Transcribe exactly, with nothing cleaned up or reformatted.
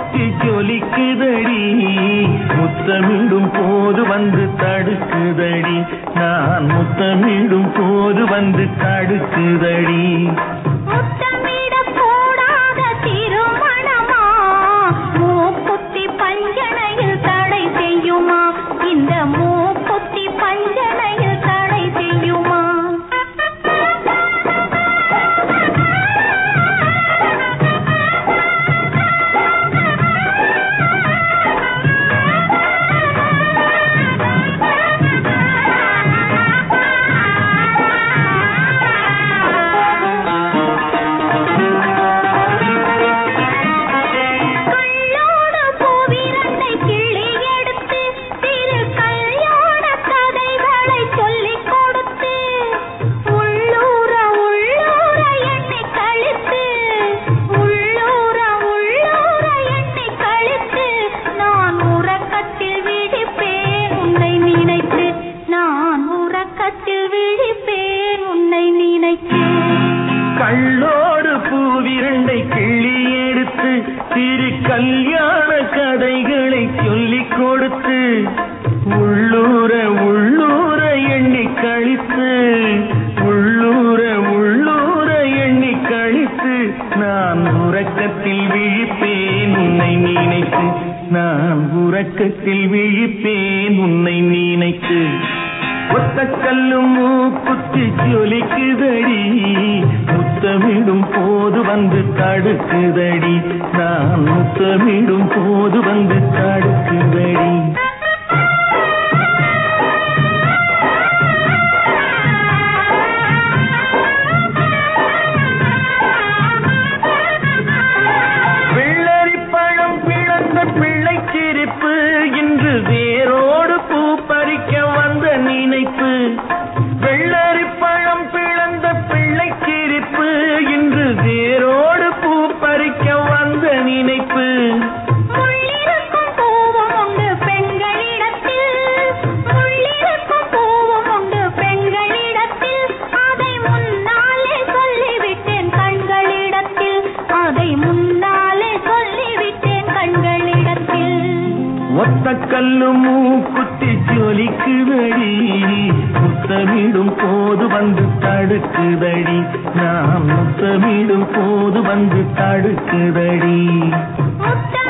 குத்தி ஜொலிக்குதடி, முத்தமிடும் போது வந்து தடுக்குதடி, நான் முத்தமிடும் போது வந்து தடுக்குதடி. கள்ளோடு பூவிரண்டை கிள்ளி எடுத்து திரு கல்யாண கதைகளை சொல்லிக் கொடுத்து உள்ளூர உள்ளூர எண்ணி கழித்து உள்ளூர உள்ளூர எண்ணி கழித்து நான் உறக்கத்தில் விழிப்பேன் உன்னை நினைத்து நான் உறக்கத்தில் விழிப்பேன் உன்னை நினைத்து. ஒத்த கல்லும் மூக்குத்தி ஜொலிக்குதடி, முத்தமிடும் போது வந்து தடுக்குதடி, நான் முத்தமிடும் போது வந்து தடுக்குதடி. வெள்ளரி பழம் பிளந்த பிள்ளை சிரிப்பு இன்று வேரோடு பூ பறிக்க வந்த நினைப்பு. வெள்ளரி பழம் பிளந்த பிள்ளை சிரிப்பு இன்று வேரோடு பூ பறிக்க வந்த நினைப்பு. முள்ளிருக்கும் பூவும் உண்டு பெண்களிடத்தில், முள்ளிருக்கும் பூவும் உண்டு பெண்களிடத்தில், அதை முன்னாலே சொல்லிவிட்டேன் கண்களிடத்தில், அதை முன்னாலே சொல்லிவிட்டேன் கண்களிடத்தில். ஒத்த கல்லு மூக்குத்தி ஜொலிக்குதடி, முத்தமிடும் போது வந்து தடுக்குதடி, நான் முத்தமிடும் போது வந்து தடுக்குதடி. முத்த